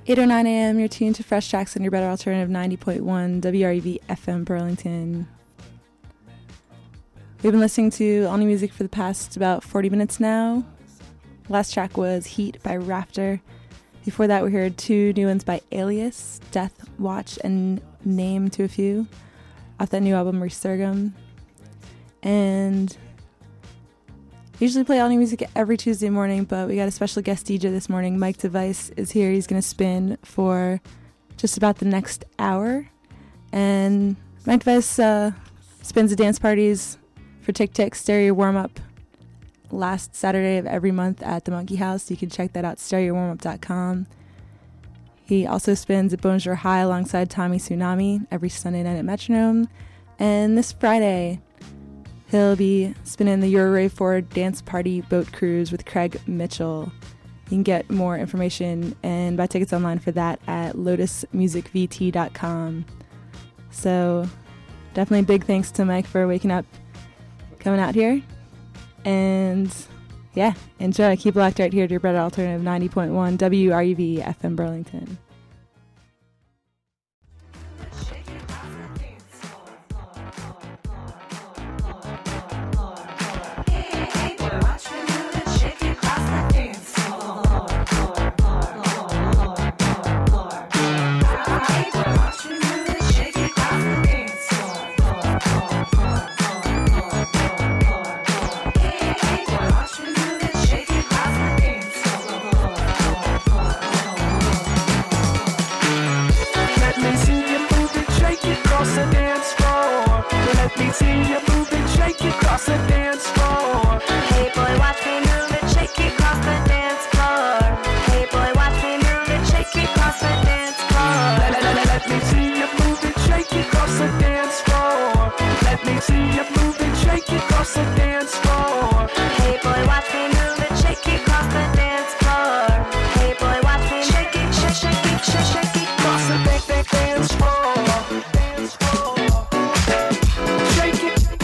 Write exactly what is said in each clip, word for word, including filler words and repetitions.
eight oh nine a.m. You're tuned to Fresh Tracks on your better alternative ninety point one W R E V F M Burlington. We've been listening to all new music for the past about forty minutes now. Last track was Heat by Rafter. Before that, we heard two new ones by Alias, Death Watch, and Name to a few, off that new album Resurgam. And I usually play all new music every Tuesday morning, but we got a special guest D J this morning. Mike Device is here. He's going to spin for just about the next hour. And Mike Device uh, spins at dance parties for Tick Tick Stereo Warm-Up last Saturday of every month at the Monkey House. You can check that out, stereo warm up dot com. He also spins at Bonjour High alongside Tommy Tsunami every Sunday night at Metronome. And this Friday, he'll be spinning the Eurorave Ford Dance Party Boat Cruise with Craig Mitchell. You can get more information and buy tickets online for that at lotus music v t dot com. So definitely big thanks to Mike for waking up, coming out here. And yeah, enjoy. Keep locked right here to your better alternative ninety point one W R E V F M Burlington. Shake it.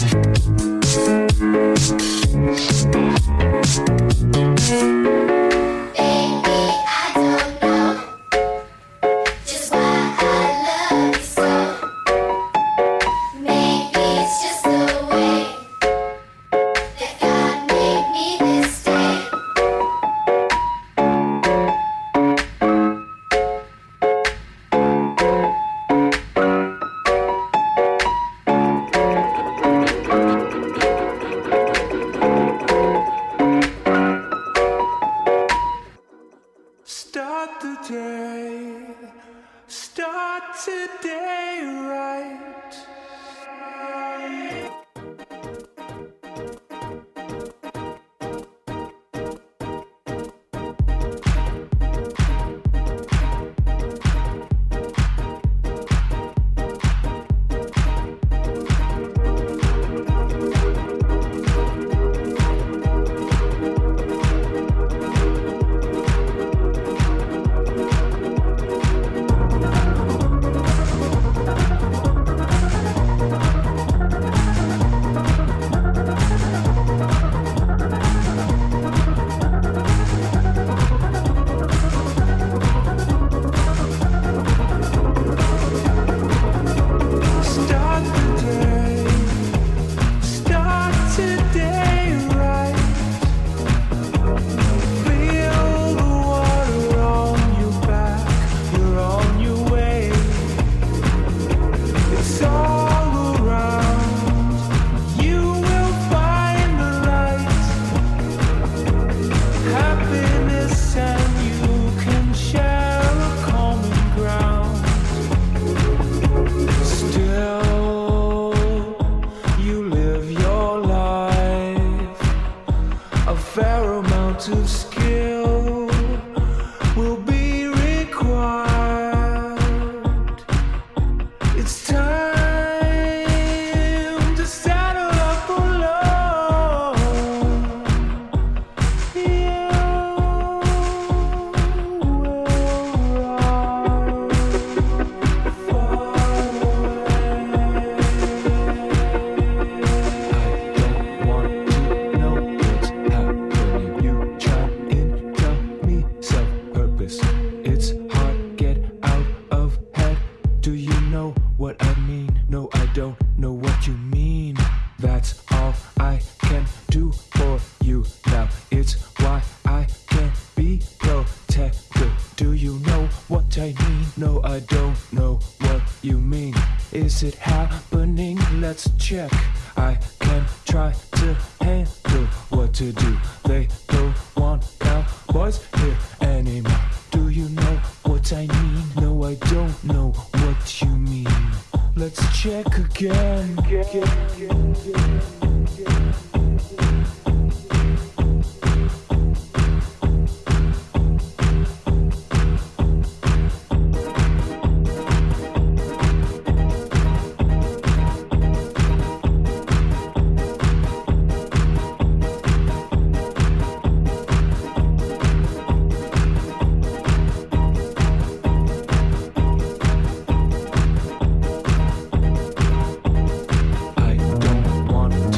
I don't want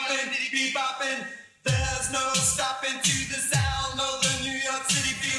bopping, diddy bopping. There's no stopping to the sound of the New York City beat.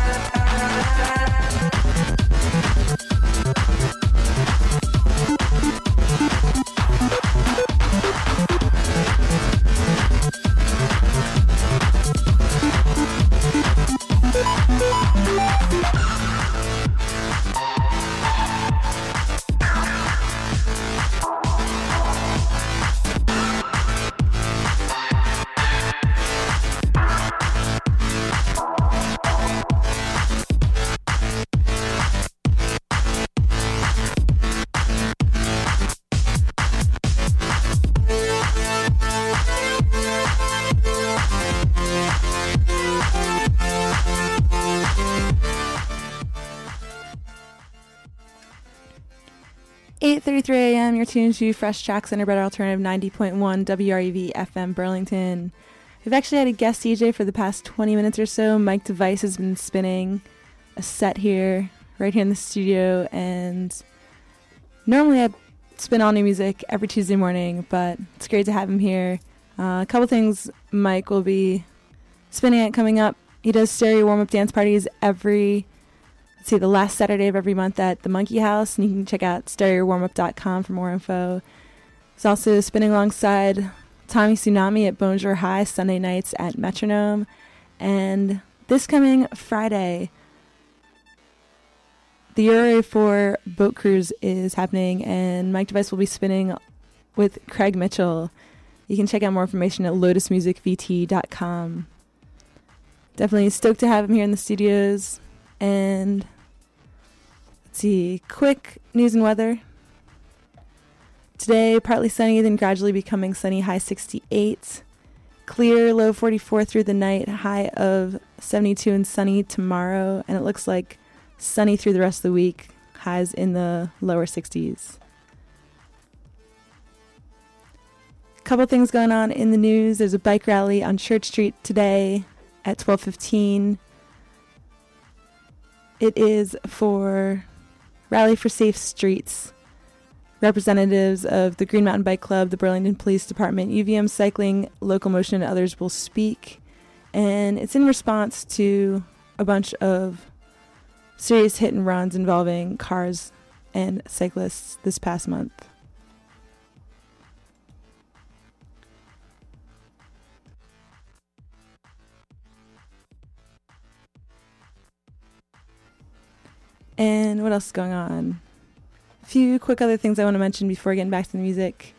eight thirty-three a.m. You're tuned to Fresh Tracks Center Better Alternative ninety point one W R E V F M Burlington. We've actually had a guest D J for the past twenty minutes or so. Mike Device has been spinning a set here, right here in the studio, and normally I spin all new music every Tuesday morning, but it's great to have him here. Uh, a couple things Mike will be spinning at coming up. He does stereo warm-up dance parties every Let's see, the last Saturday of every month at the Monkey House, and you can check out stereo warm up dot com for more info. He's also spinning alongside Tommy Tsunami at Bonjour High Sunday nights at Metronome. And this coming Friday, the Euro for Boat Cruise is happening, and Mike Device will be spinning with Craig Mitchell. You can check out more information at lotus music v t dot com. Definitely stoked to have him here in the studios. And let's see, quick news and weather. Today, partly sunny, then gradually becoming sunny, high sixty-eight. Clear, low forty-four through the night, high of seventy-two, and sunny tomorrow. And it looks like sunny through the rest of the week, highs in the lower sixties. Couple things going on in the news. There's a bike rally on Church Street today at twelve fifteen. It is for Rally for Safe Streets. Representatives of the Green Mountain Bike Club, the Burlington Police Department, U V M Cycling, Local Motion, and others will speak. And it's in response to a bunch of serious hit and runs involving cars and cyclists this past month. And what else is going on? A few quick other things I want to mention before getting back to the music.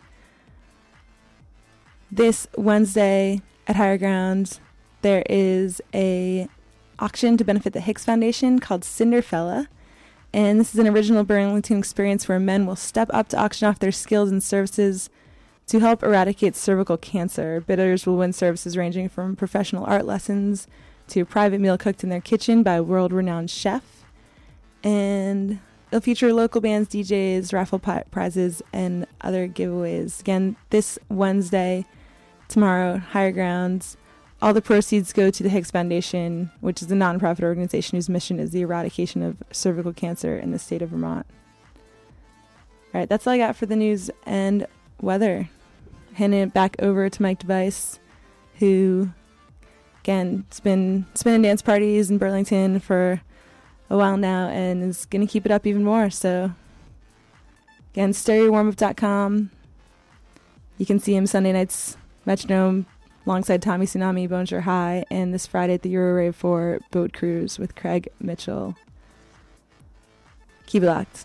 This Wednesday at Higher Ground, there is a auction to benefit the Hicks Foundation called Cinderfella. And this is an original Burlington experience where men will step up to auction off their skills and services to help eradicate cervical cancer. Bidders will win services ranging from professional art lessons to a private meal cooked in their kitchen by a world-renowned chef. And it'll feature local bands, D Js, raffle pi- prizes, and other giveaways. Again, this Wednesday, tomorrow, Higher Grounds. All the proceeds go to the Hicks Foundation, which is a nonprofit organization whose mission is the eradication of cervical cancer in the state of Vermont. All right, that's all I got for the news and weather. Handing it back over to Mike Device, who, again, has been spinning dance parties in Burlington for a while now and is going to keep it up even more. So again, stereo warm up dot com. You can see him Sunday nights, Metronome, alongside Tommy Tsunami, Bonjour High, and this Friday at the Euro Rave for Boat Cruise with Craig Mitchell. Keep it locked.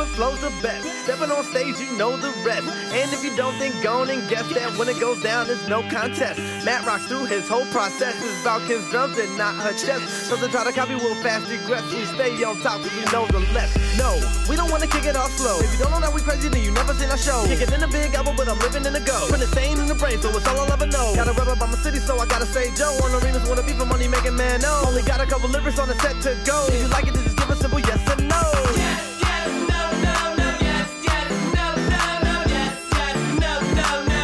and flow's the best. Stepping on stage, you know the rest. And if you don't think go on and guess that when it goes down, there's no contest. Matt rocks through his whole process. It's about Kim's drums and not her chest. So to try to copy will fast regress. We stay on top cause we know the less. No, we don't wanna kick it off slow. If you don't know that we crazy, then you never seen our show. Kick it in a big album, but I'm living in the go. Put the same in the brain, so it's all I'll ever know. Gotta rap about my city, so I gotta say Joe. On arenas wanna be for money making man, no. Only got a couple lyrics on the set to go. If you like it, just give a simple yes or no. Yes, yes, no, no, no, yes, yes, no, no, no, yes, yes, no, no, no.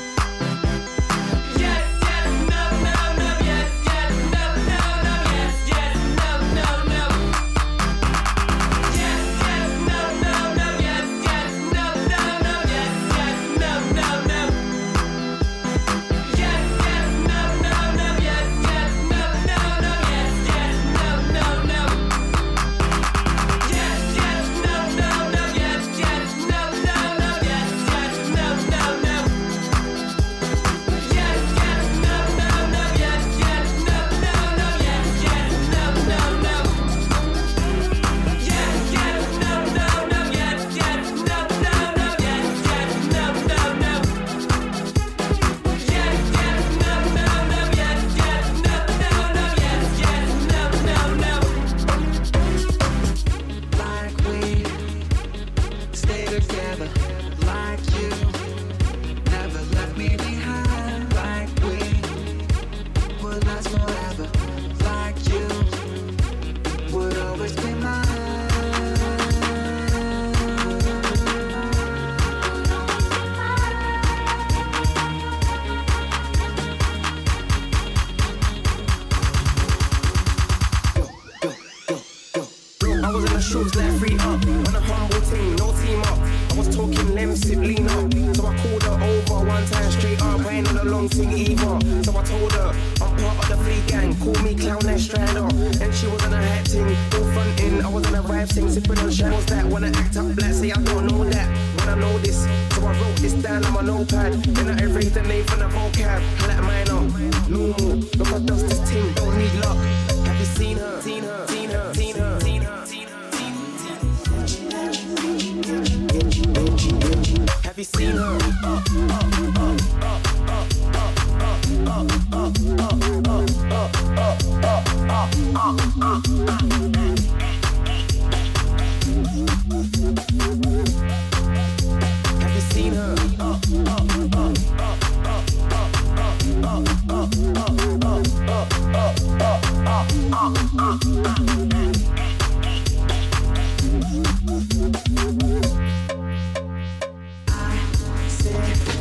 Yes, yes, no, no, no, yes, yes, no, no, no, yes, yes, no, no, no. Yes, yes, no, no, no, yes, yes, no, no, no, yes, yes, no, no, no. Yes, yes, no, no, no, yes, yes, no, no, no, yes, yes, no, no, no. Yes, yes, no, no, no, yes, yes, no, no, no, yes, yes, no, no, no. Yes, yes, no, no, no, yes, yes, no, no, no, yes, yes, no, no, no. Yes, yes, no, no, no, yes, yes, no, no, no, yes, yes, no, no, no. Yes, yes, no, no, no, yes, yes, no, no, no, yes, yes, no, no, no. Like we stay together, like you never left me behind, like we would last forever, like you would always be mine. I was in the shoes, let free up. On a humble team, no team up. I was talking limb, sip, lean up. So I called her over one time straight up. I ain't on a long thing either. So I told her, I'm part of the fleet gang. Call me clown and strider. And she was on a hat ting, all frontin'. I was on a vibe thing, sipping on shine. Was that when I act up black? Say I don't know that. When I know this, so I wrote this down on my notepad. Then I erased the name from the vocab. Black minor, normal. Look I dust this ting, don't need luck. Have you seen her? Seen her? Seen her? Seen her? Seen her? Seen her? Have you seen her? Have you seen her? I said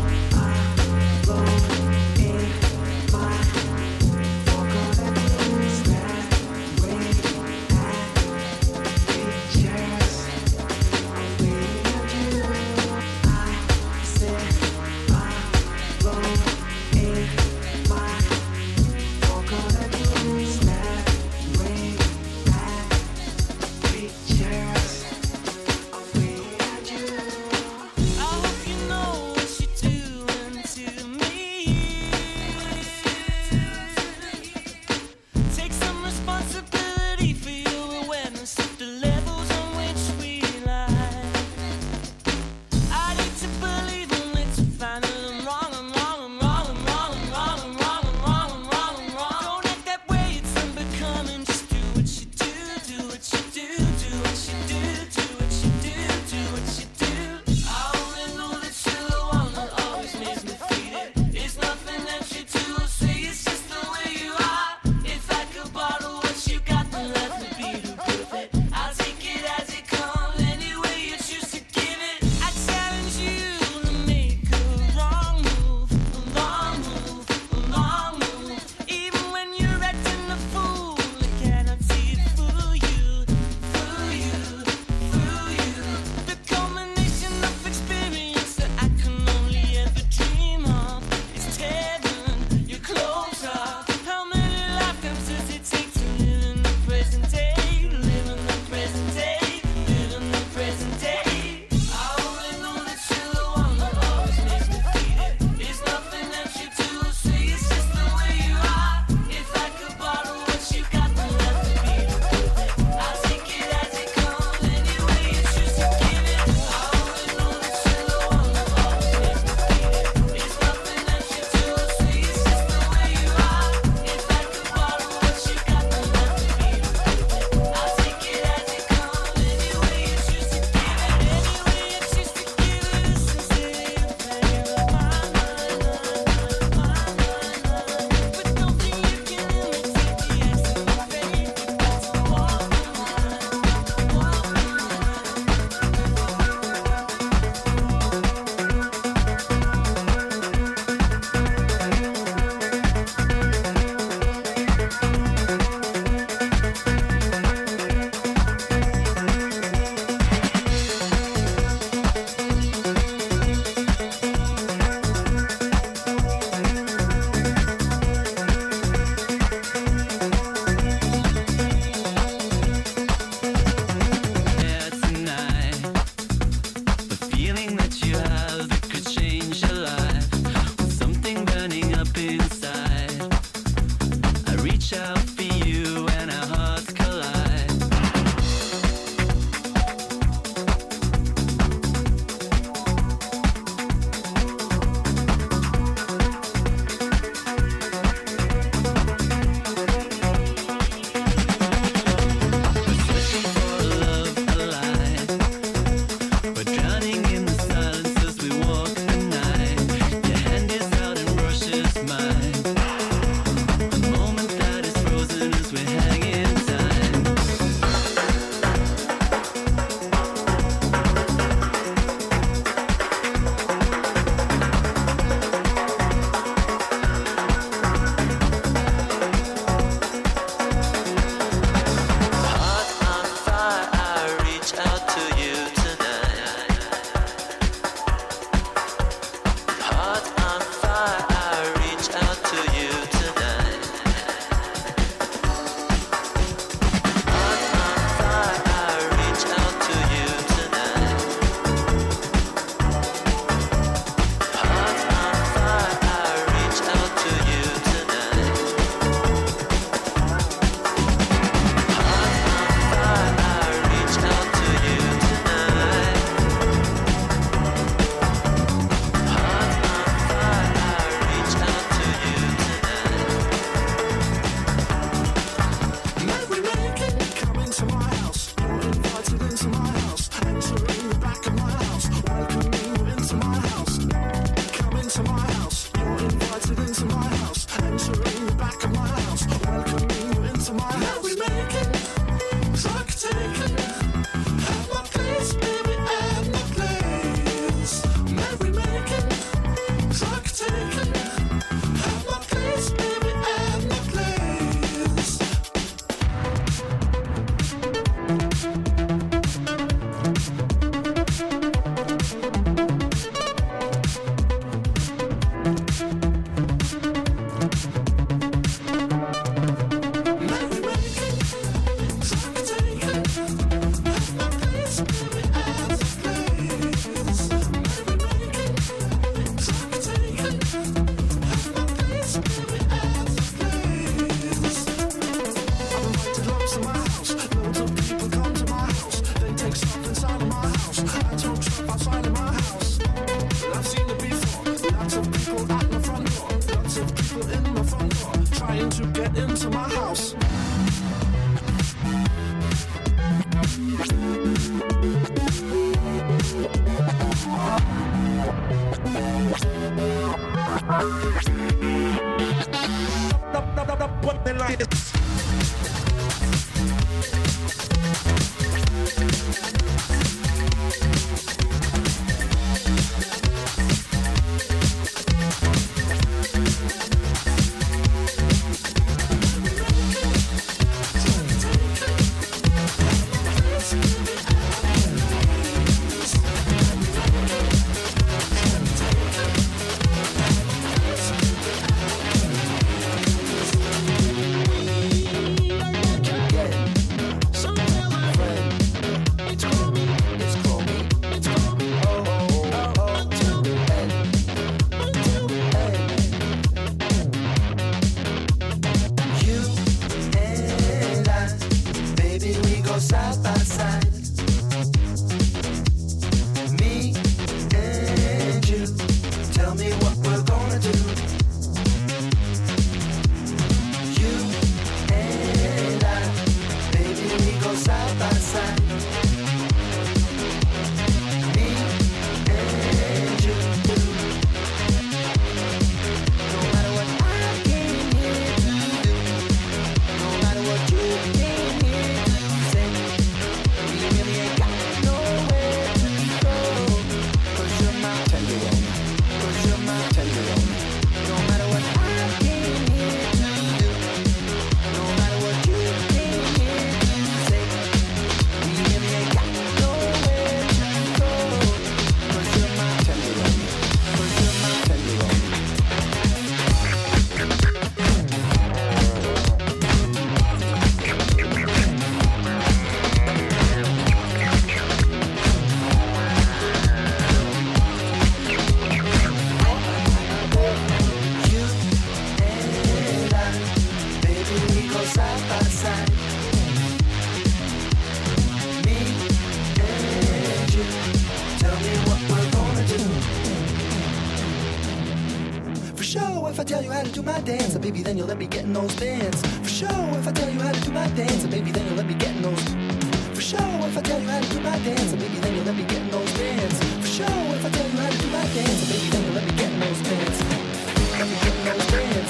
Baby, then you'll let me get in those bands. For sure, if I tell you how to do my dance, and baby, then you'll let me get in those. For sure, if I tell you how to do my dance, and baby, then you'll let me get in those bands. For sure, if I tell you how to do my dance, and baby, then you'll let me get in those bands. Let me get in those bands.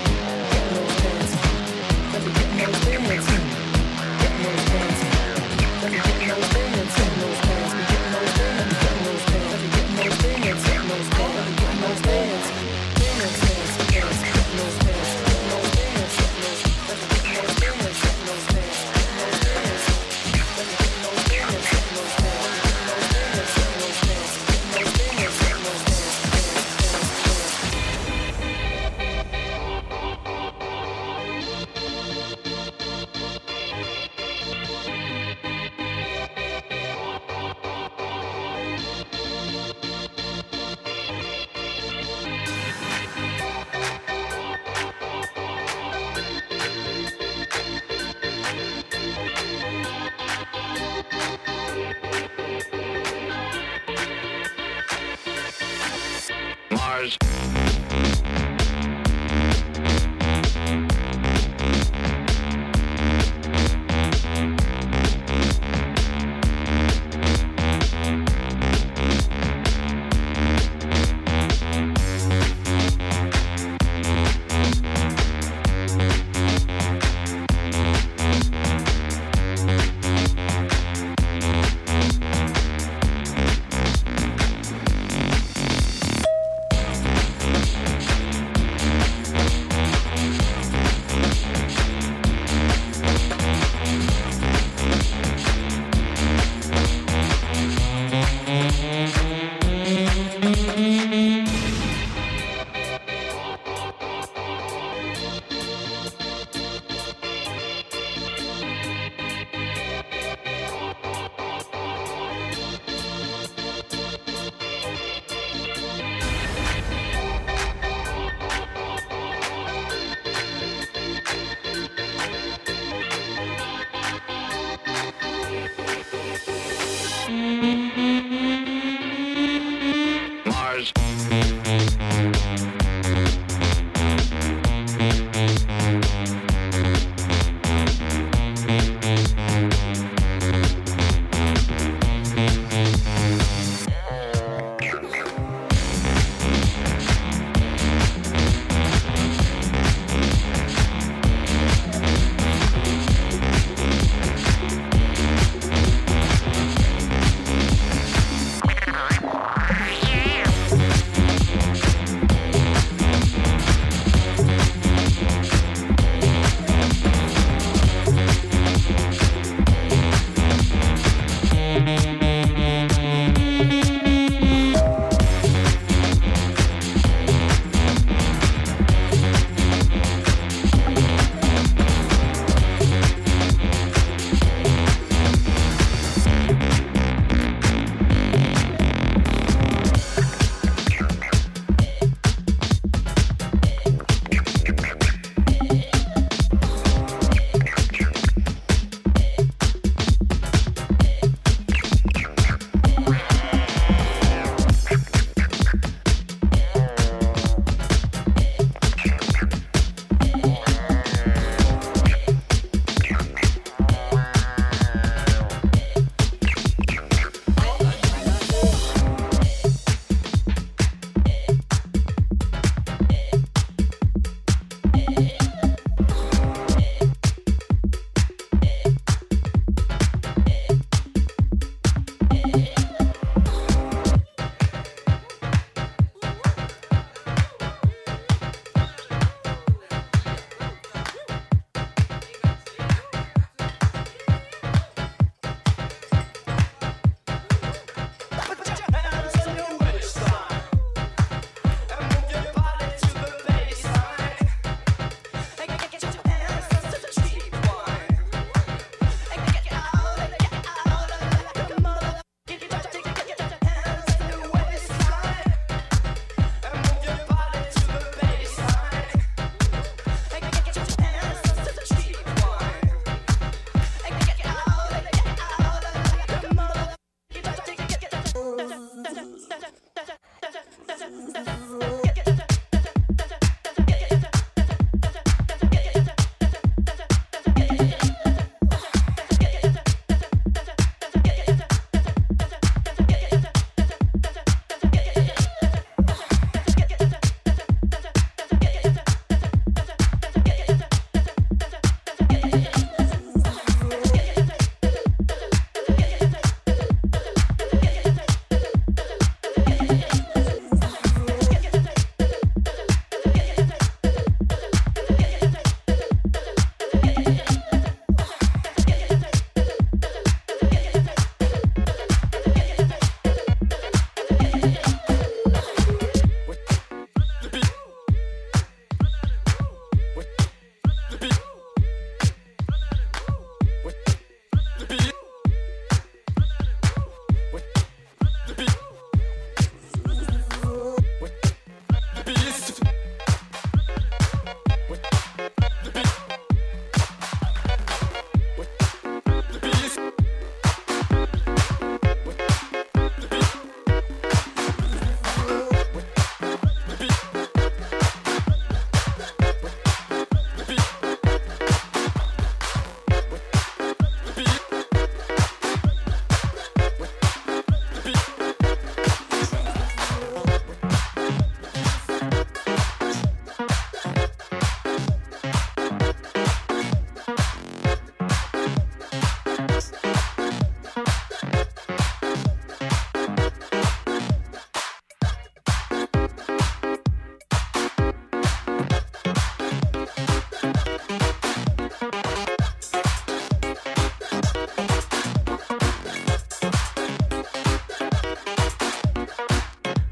Get in those bands. Let me get in those bands. Get in those bands. Let me get in those bands. Get in those bands. Let me get in those bands. Get in those bands. Let me get in those bands. Get in those bands. Let me get in those bands. Dance, dance, dance. Get in those bands.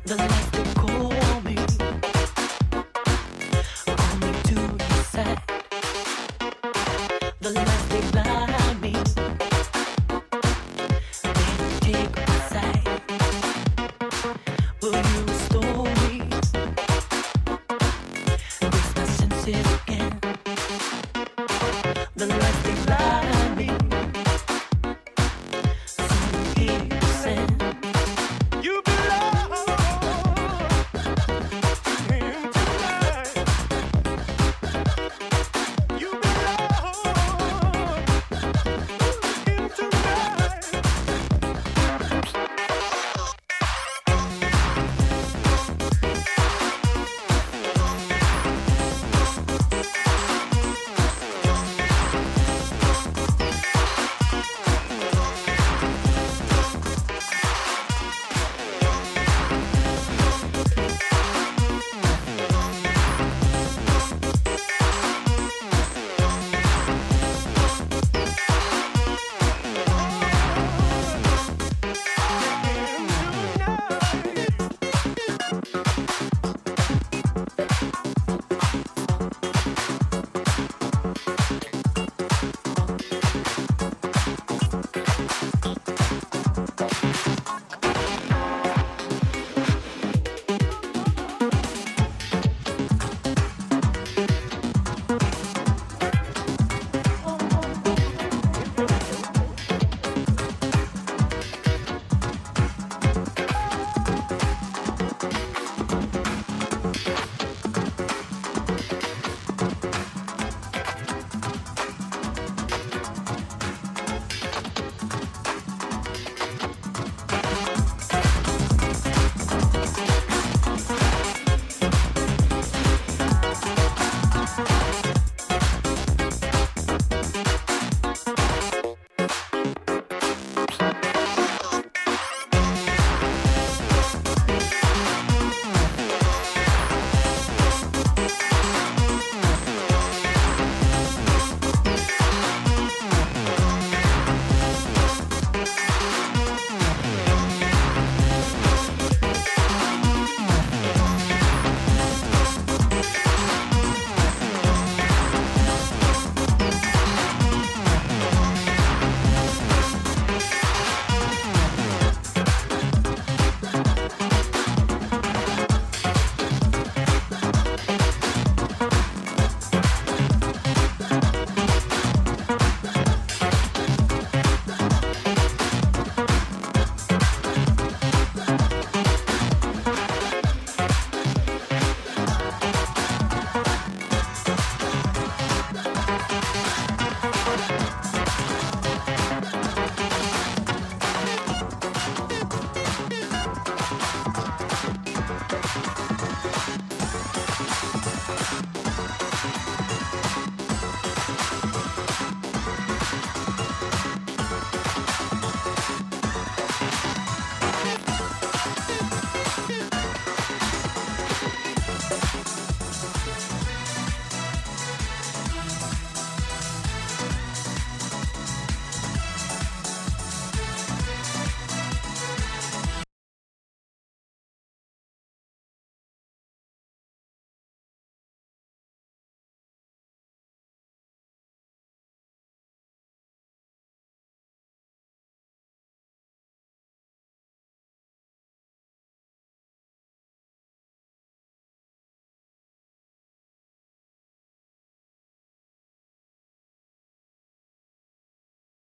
The less they call me, call me to your side. The less they blind me, they take my side. Will you